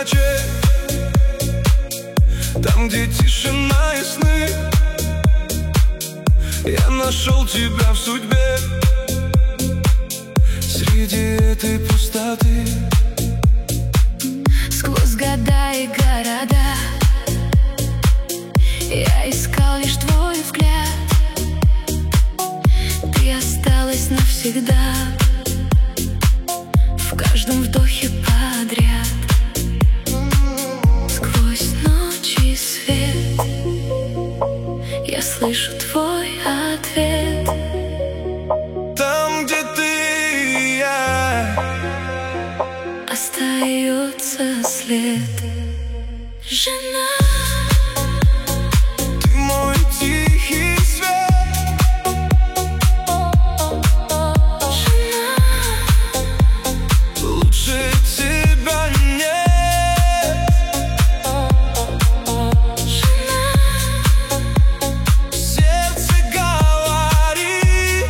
ночей, там, где тишина и сны, я нашел тебя в судьбе. Среди этой пустоты, сквозь года и города, я искал лишь твой взгляд. Ты осталась навсегда, в каждом вдохе подряд. Сквозь ночь и свет я слышу твой ответ. там, где ты и я, остается след. Жена, ты мой тихий свет. жена, Лучше тебя нет. жена, Сердце говорит,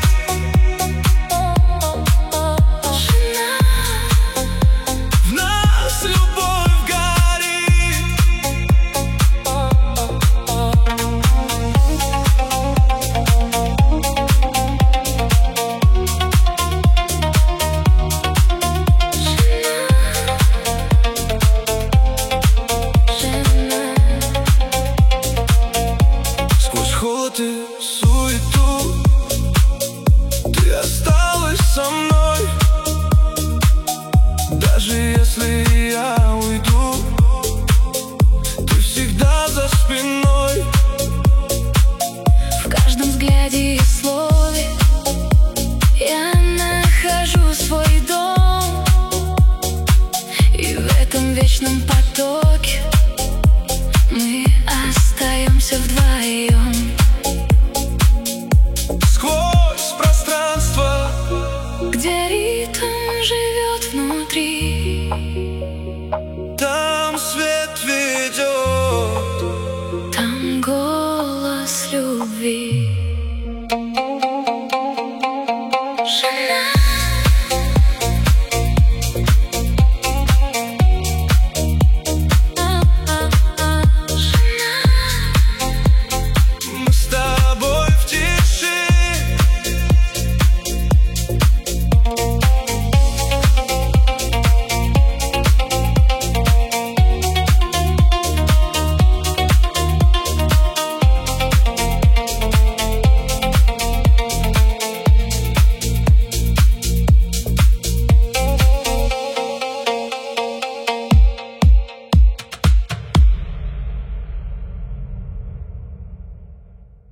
жена, в нас любовь горит. жена. Сквозь холод и суету ты осталась со мной. Даже если я уйду, ты всегда за спиной. В каждом взгляде и слове